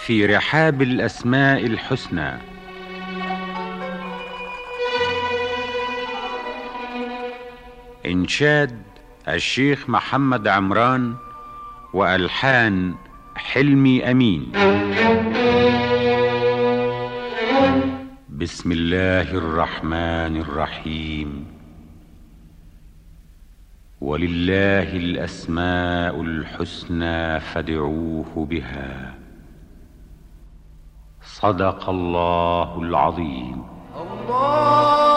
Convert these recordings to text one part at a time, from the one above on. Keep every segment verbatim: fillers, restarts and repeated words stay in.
في رحاب الأسماء الحسنى. إنشاد الشيخ محمد عمران وألحان حلمي أمين. بسم الله الرحمن الرحيم. ولله الأسماء الحسنى فادعوه بها. صدق الله العظيم. الله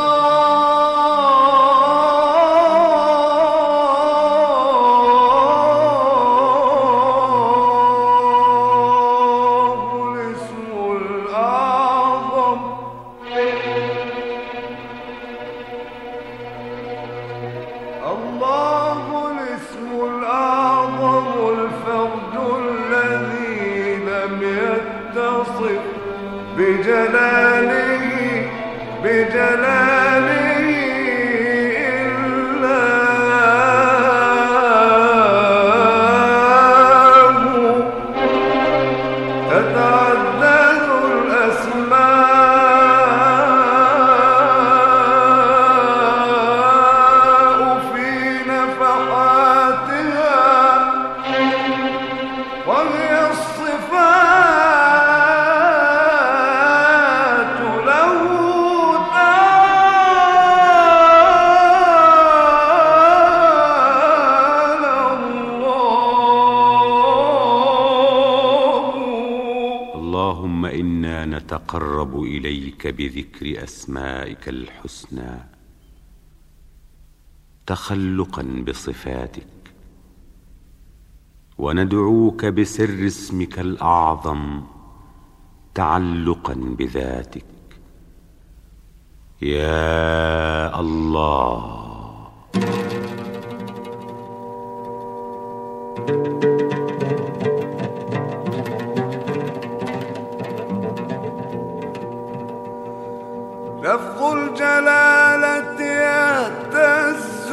بجلاله بجلاله الله تتعدد الأسماء في نفحاتها وهي الصفات اللهم إنا نتقرب إليك بذكر أسمائك الحسنى تخلقا بصفاتك، وندعوك بسر اسمك الأعظم تعلقا بذاتك. يا الله. لفظ الجلالة يهتز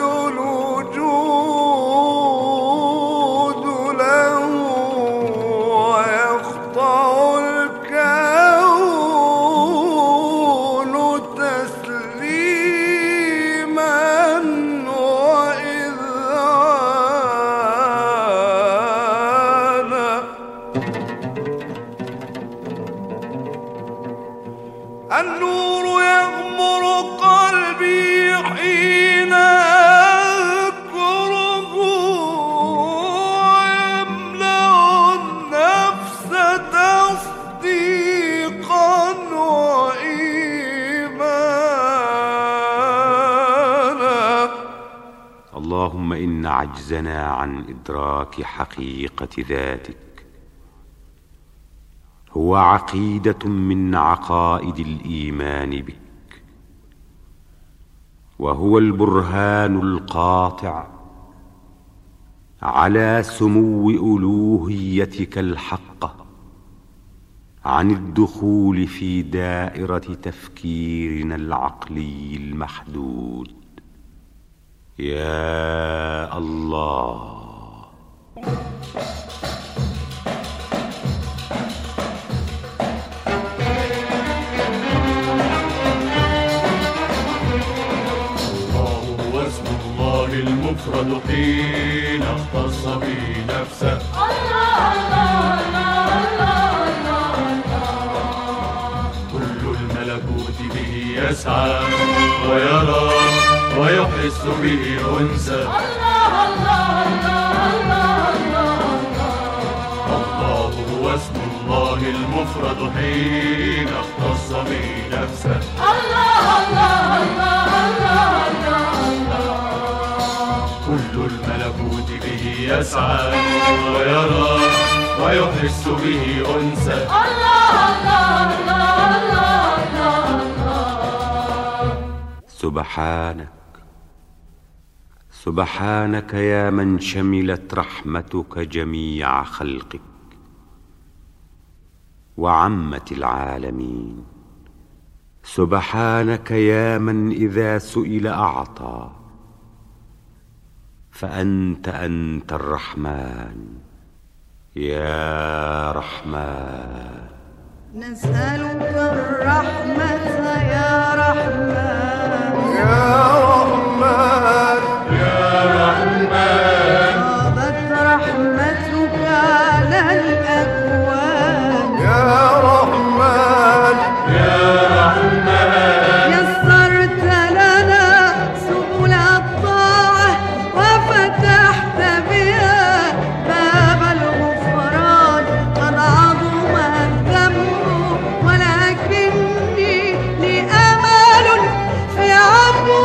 الوجود له ويخضع الكون تسليما وإذعانا. النور يغمر قلبي حين أذكره ويملأ النفس تصديقا وإيمانا. اللهم إن عجزنا عن إدراك حقيقة ذاتك هو عقيدة من عقائد الإيمان بك، وهو البرهان القاطع على سمو ألوهيتك الحقة عن الدخول في دائرة تفكيرنا العقلي المحدود. يا الله. المفرد حين اختص به نفسه. الله الله الله الله الله. كل الملكوت به يسعى ويرى ويحس به أنسا. الله الله الله الله الله هو اسم الله المفرد حين اختص به نفسه. الله الله الله الله. كل الملكوت به يسعى ويرى ويحس به أنسا. الله الله الله الله. سبحانك سبحانك يا من شملت رحمتك جميع خلقك وعمت العالمين. سبحانك يا من إذا سئل أعطى، فأنت أنت الرحمن. يا رحمن نسألك الرحمة يا رحمن يا رحمن يا رحمن غابت رحمتك على الأكوان يا رحمن يا رحمن يسرت لنا سبل الطاعة وفتحت بها باب الغفران قد عظم الذنب ولكني لي أمل في عفو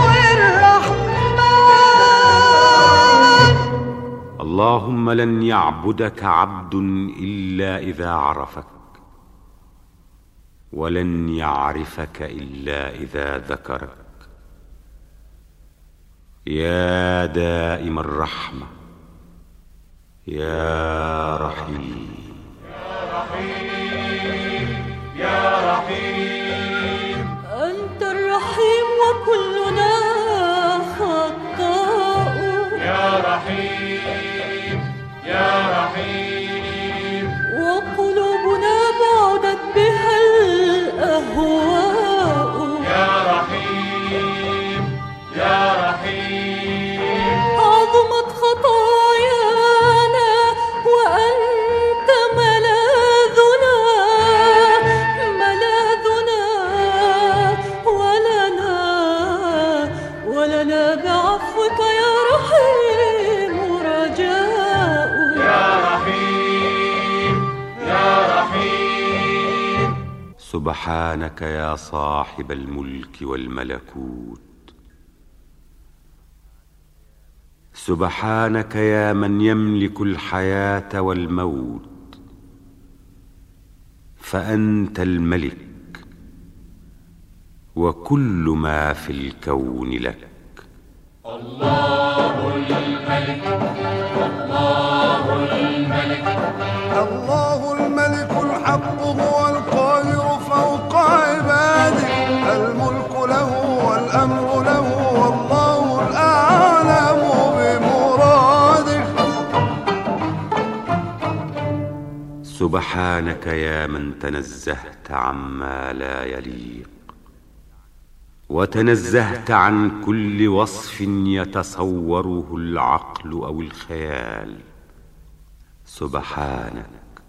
الرحمن. اللهم لن يعبدك عبد إلا إذا عرفك، ولن يعرفك إلا إذا ذكرك. يا دائم الرحمة يا رحيم يا رحيم أنت الرحيم وكلنا خطاء. يا رحيم يا رحيم وقلوبنا بعدت بها الأهواء. يا رحيم يا رحيم عظمت خطايانا وأنت ملاذنا ملاذنا ولنا ولنا بعفوك يا رحيم رجاء. يا رحيم يا رحيم سبحانك يا صاحب الملك والملكوت، سبحانك يا من يملك الحياة والموت، فأنت الملك وكل ما في الكون لك. الله الملك الله الملك الله الملك الحق هو القاهر فوق عباده، الملك له والأمر له والله الأعلم بمراده. سبحانك يا من تنزهت عما لا يليق، وتنزهت عن كل وصف يتصوره العقل أو الخيال. سبحانك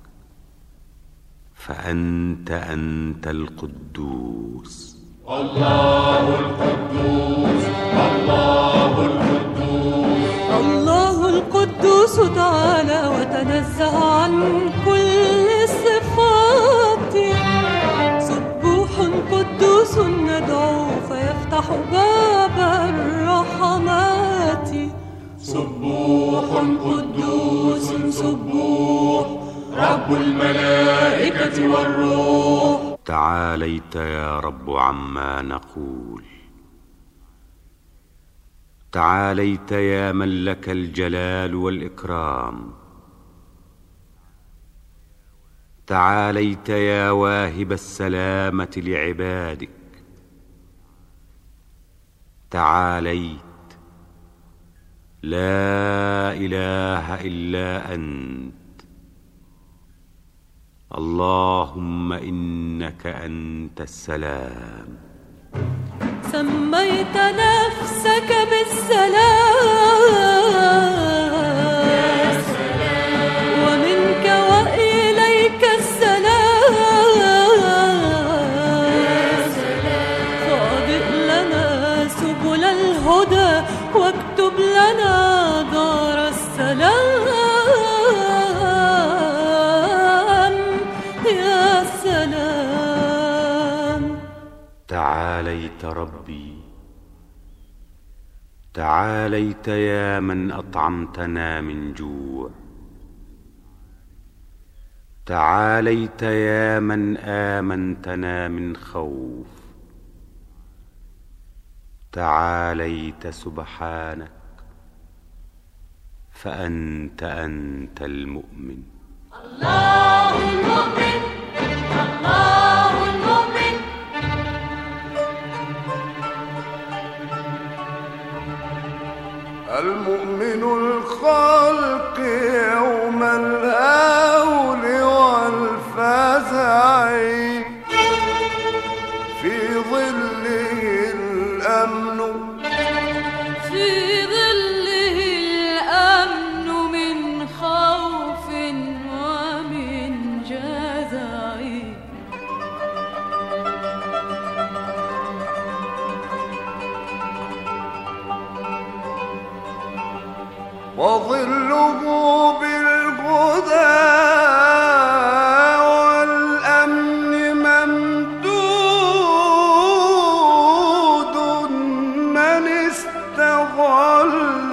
فأنت أنت القدوس. الله القدوس الله القدوس الله القدوس تعالى وتنزه عن كل الصفات. سبوح قدوس ندعو فيفتح باب الرحمات. سبوح قدوس سبوح رب الملائكة والروح. تعاليت يا رب عما نقول، تعاليت يا من لك الجلال والإكرام، تعاليت يا واهب السلامة لعبادك، تعاليت لا إله إلا أنت. اللهم إنك أنت السلام. سميت نفسك بالسلام ومنك وإليك السلام. فاضئ لنا سبل الهدى واكتب لنا دار السلام يا سلام. تعاليت ربي، تعاليت يا من أطعمتنا من جوع، تعاليت يا من آمنتنا من خوف، تعاليت سبحانك فأنت أنت المؤمن. الله المؤمن الله المؤمن. المؤمن الخالق يوم الآخر وظله بالهدى والأمن ممدود من استظل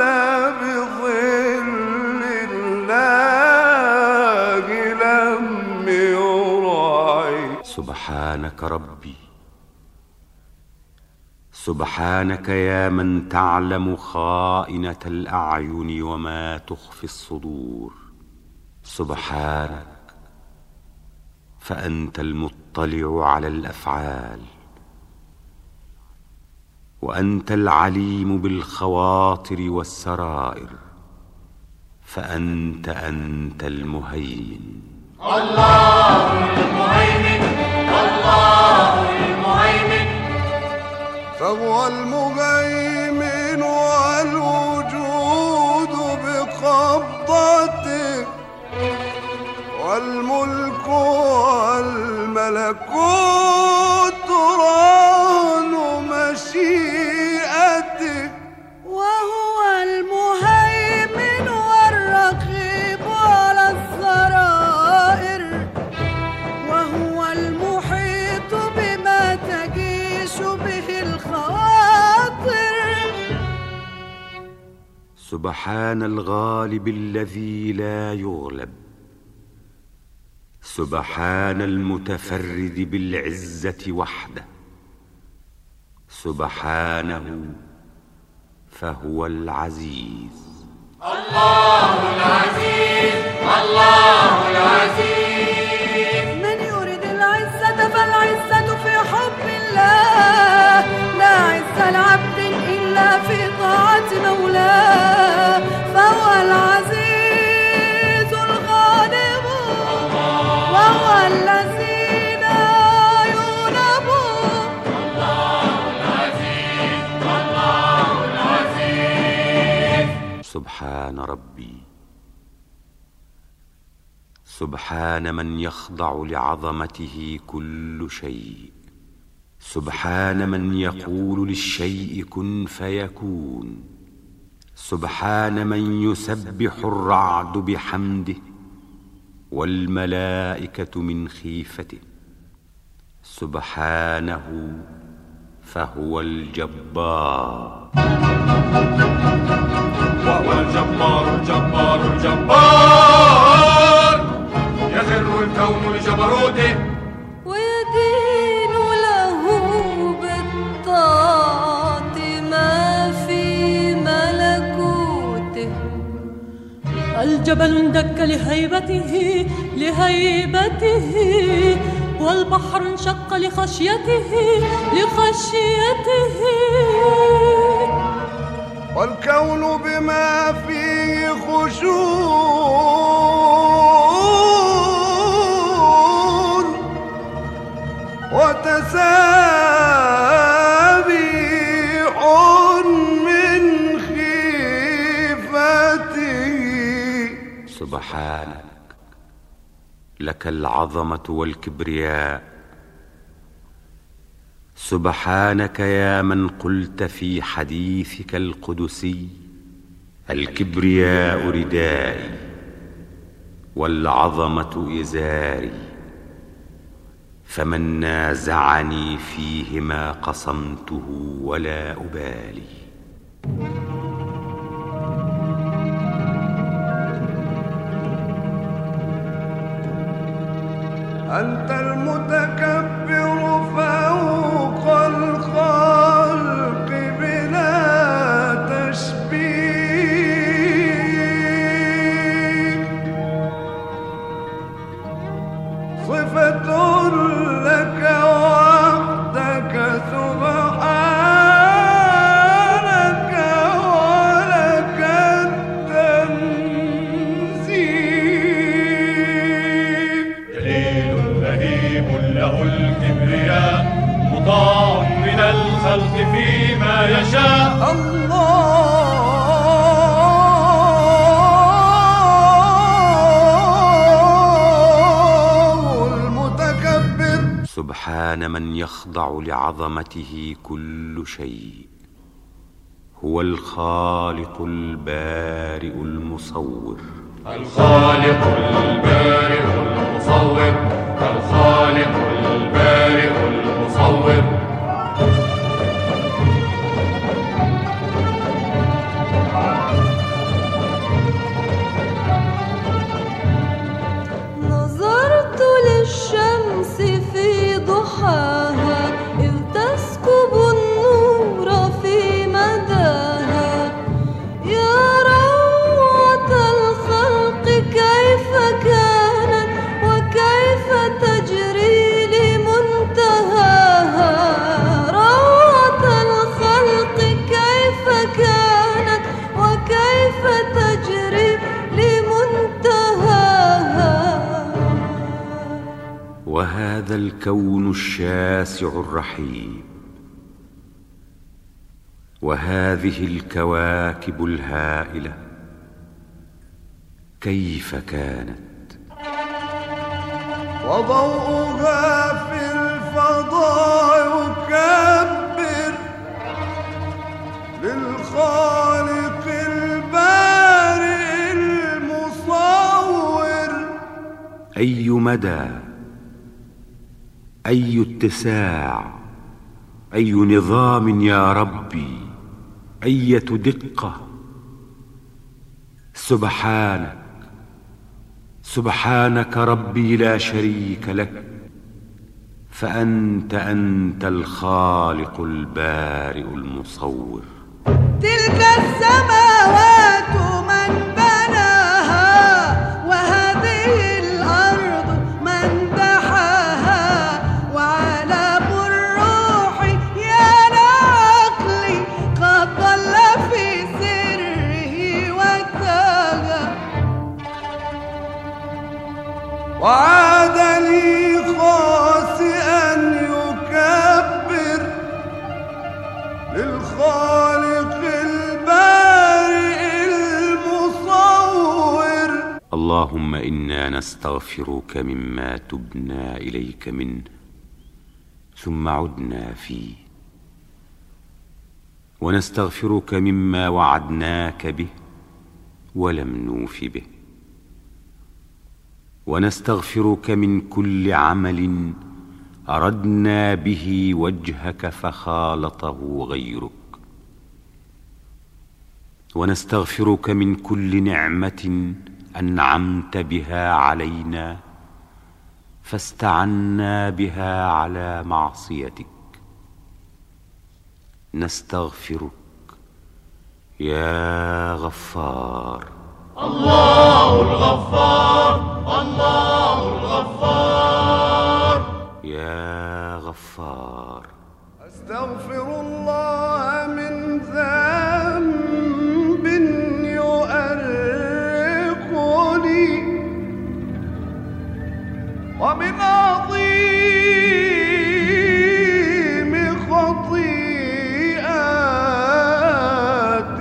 بظل الله لم يرعي. سبحانك ربي، سبحانك يا من تعلم خائنة الأعين وما تخفي الصدور. سبحانك، فأنت المطلع على الأفعال، وأنت العليم بالخواطر والسرائر، فأنت أنت المهيمن. الله المهيمن، الله المهيمن، فهو المهيمن والوجود بقبضته، والملك والملكوت رهن مشيئته. وهو المهيمن والرقيب على السرائر، وهو المحيط بما تجيش به الخواطر. سبحان الغالب الذي لا يغلب، سبحان المتفرد بالعزة وحده، سبحانه فهو العزيز. الله العزيز، الله العزيز. من يريد العزة فالعزة في حب الله، لا عز لعبد إلا في طاعة مولاه. فهو العزيز الغالب، وهو الذي لا يغلب. الله العزيز، الله العزيز. سبحان ربي، سبحان من يخضع لعظمته كل شيء، سبحان من يقول للشيء كن فيكون، سبحان من يسبح الرعد بحمده والملائكة من خيفته. سبحانه فهو الجبار. وهو الجبار الجبار الجبار، يخر الكون لجبروته، ويدين له بالطاعة ما في ملكوته. الجبل اندك لهيبته لهيبته، والبحر انشق لخشيته لخشيته. والكون بما فيه خشوع وتسابيح من خيفته. سبحانك، لك العظمة والكبرياء. سبحانك يا من قلت في حديثك القدسي: الكبرياء ردائي والعظمة إزاري، فمن نازعني فيهما قصمته ولا أبالي. أنت المتكبر فوق الخلق بلا تشبيه، صفة لك وحدك سبحانك ولك التنزيه. جليل لهيب له الكبرياء، مطاع من الخلق فيما يشاء. الله المتكبر، سبحان من يخضع لعظمته كل شيء، هو الخالق البارئ البارئ المصور. الخالق البارئ المصور، الخالق البارئ المصور. نظرت للشمس في ضحاها إذ تسكب النور في مداها. يا روعة الخلق كيف كانت وكيف تجري لمنتهاها. روعة الخلق كيف كانت وكيف تجري لمنتهاها. وهذا الكون الشاسع الرحيم، وهذه الكواكب الهائلة كيف كانت. وضوءها في الفضاء يكبر للخالق البارئ المصور. أي مدى، أي اتساع، أي نظام يا ربي، أية دقة. سبحانك سبحانك ربي لا شريك لك، فأنت أنت الخالق البارئ المصور. تلك السماوات من بناها وهذه الأرض من دحاها. وعالم الروح يا لعقلي قد ضل في سره وتاها. وعاد لي خاسئا يكبر للخالق البارئ المصور. اللهم إنا نستغفرك مما تبنا إليك منه ثم عدنا فيه، ونستغفرك مما وعدناك به ولم نوف به، ونستغفرك من كل عمل أردنا به وجهك فخالطه غيرك، ونستغفرك من كل نعمة أنعمت بها علينا فاستعنا بها على معصيتك. نستغفرك يا غفار. الله الغفار، الله الغفار. يا غفار. أستغفر الله من ذنب يؤرقني ومن عظيم خطيئات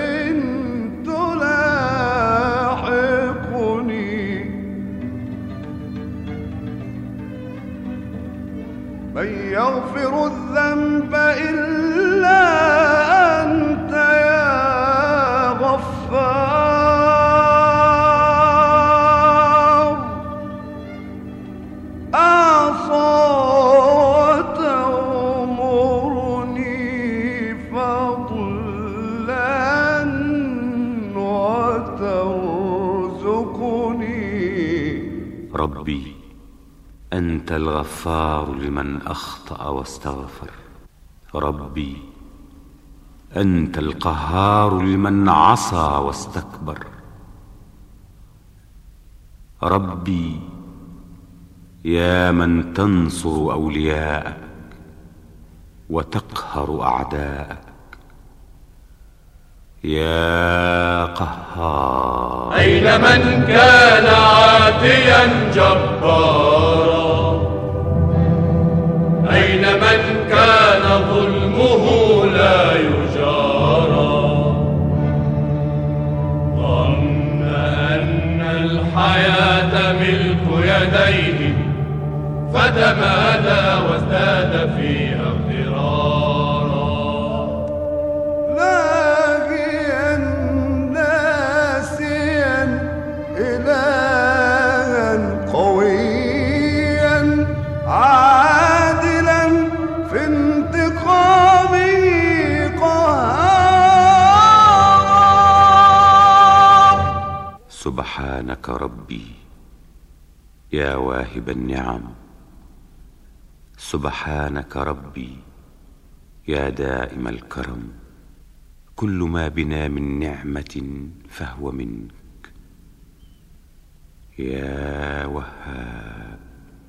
تلاحقني. من يغفر الذنب إلا أنت يا غفار. أعصى وتأمرني فضلا وترزقني. ربي أنت الغفار لمن أخطأ واستغفر. ربي أنت القهار لمن عصى واستكبر. ربي يا من تنصر أولياءك وتقهر أعداءك. يا قهار. أين من كان عاتيا جبارا؟ أين من كان ظلمه لا يجارى؟ ظن أن الحياة ملك يديه فتمادى وازداد فيها اغترارا. لاقي الناس سبحانك ربي يا واهب النعم، سبحانك ربي يا دائم الكرم، كل ما بنا من نعمة فهو منك يا وهاب.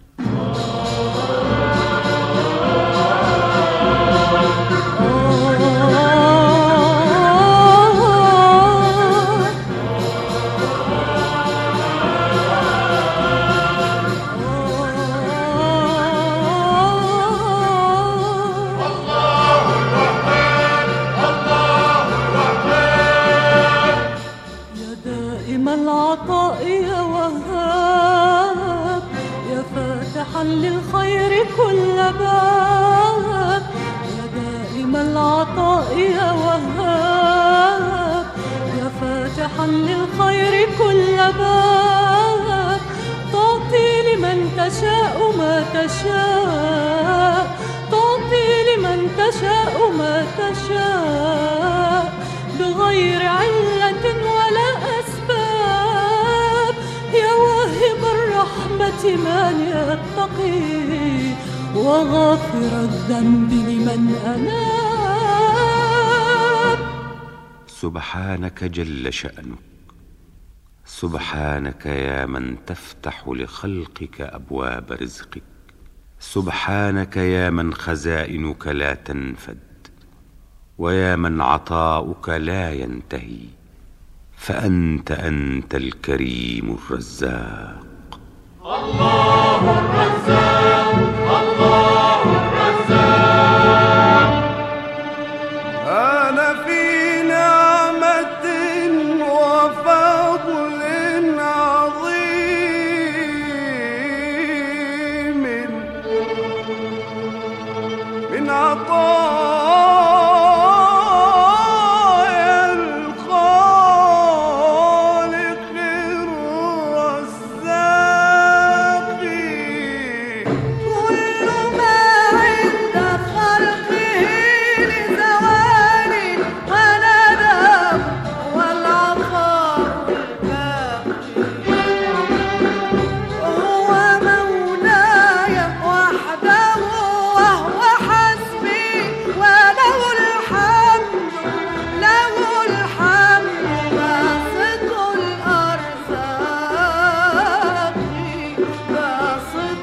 العطاء يا وهاب، يا فاتحا للخير كل باب، يا دائم العطاء يا وهاب، يا فاتحا للخير كل باب، تعطي لمن تشاء ما تشاء، تعطي لمن تشاء ما تشاء، بغير علة ولا أسباب، يا واهب الرحمة من يتقي، وغافر الذنب لمن أناب. سبحانك جل شأنك، سبحانك يا من تفتح لخلقك أبواب رزقك، سبحانك يا من خزائنك لا تنفد، ويا من عطاؤك لا ينتهي، فأنت أنت الكريم الرزاق. الله الرزاق، الله الرزاق. أنا في نعمة وفضل عظيم من عطايا الخالق الرزاق، كل ما عند خلقه لزوال فندم والعطاء الباقي، هو مولاي وحده وهو حسبي، وله الحمد له الحمد باسط الأرزاق، باسط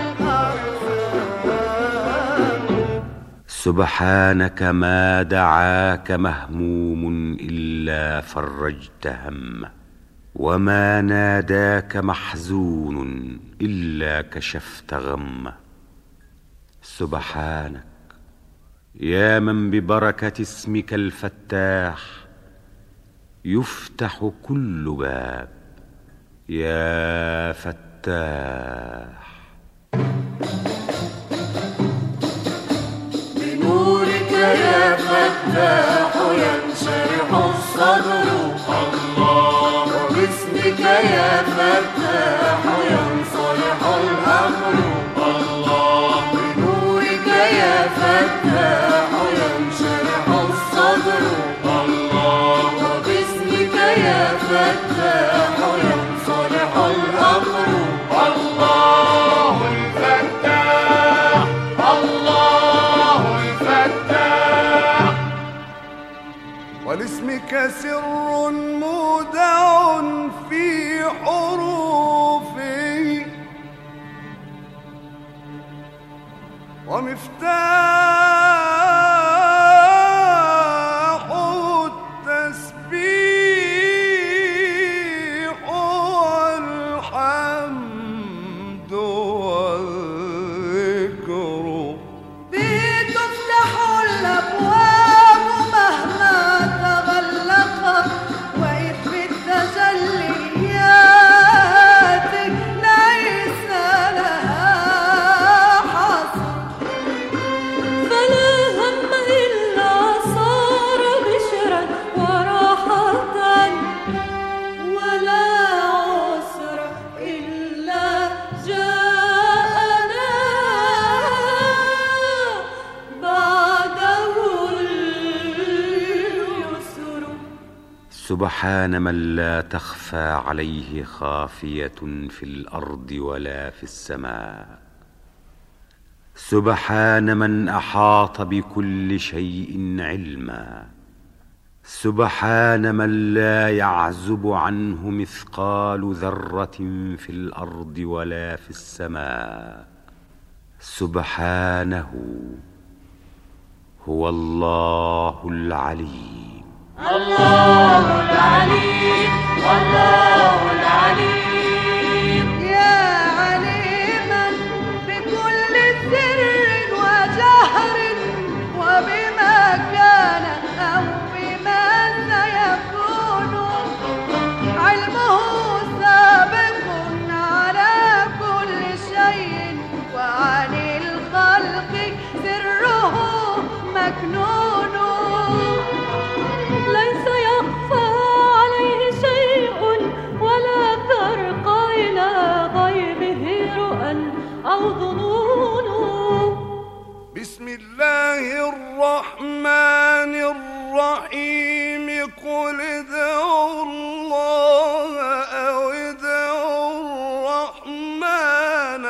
الأرزاق. سبحانك ما دعاك مهموم إلا فرجت همه، وما ناداك محزون إلا كشفت غمه. سبحانك يا من ببركة اسمك الفتاح يفتح كل باب، يا فتاح. بنورك يا فتاح ينشرح الصدر، الله، وباسمك يا فتاح ينصلح الأمر، الله، بنورك يا فتاح ينشرح الصدر، الله، وباسمك يا فتاح ينصلح الأمر. الله الفتاح، الله الفتاح. ولاسمك سر مودع في حروفه، ومفتاح التسبيح والحمد والذكر. به تفتح الأبواب مهما تغلقت، وإذ بالتجليات ليس لها حصر. سبحان من لا تخفى عليه خافية في الأرض ولا في السماء. سبحان من أحاط بكل شيء علما. سبحان من لا يعزب عنه مثقال ذرة في الأرض ولا في السماء. سبحانه هو الله العليم. الله العليم والله العليم. يا عليما بكل سر وجهر وبما كان أو بما سيكون. علمه سابق على كل شيء وعن الخلق سره مكنون. ليس يخفى عليه شيء ولا ترقى إلى غيبه رؤى أو ظنون. بسم الله الرحمن الرحيم. قل ادعوا الله أو ادعوا الرحمن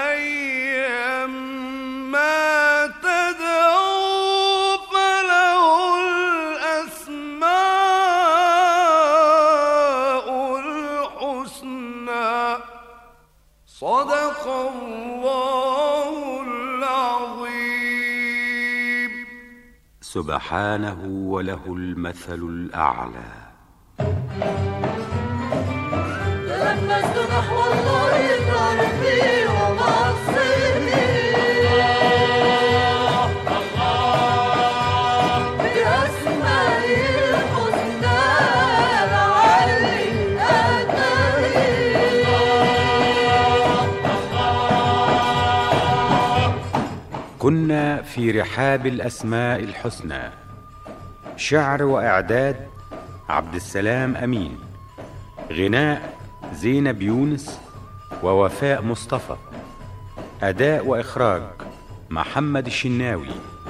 أيما تدعوا فله الأسماء الحسنى. صدق الله العظيم. سبحانه وله المثل الأعلى. تلمست نحو الله طرفي ومقصدي بأسمائه الحسنى لعلي أهتدي. كنا في رحاب الأسماء الحسنى. شعر وإعداد عبد السلام أمين. غناء زينب يونس ووفاء مصطفى. أداء وإخراج محمد الشناوي.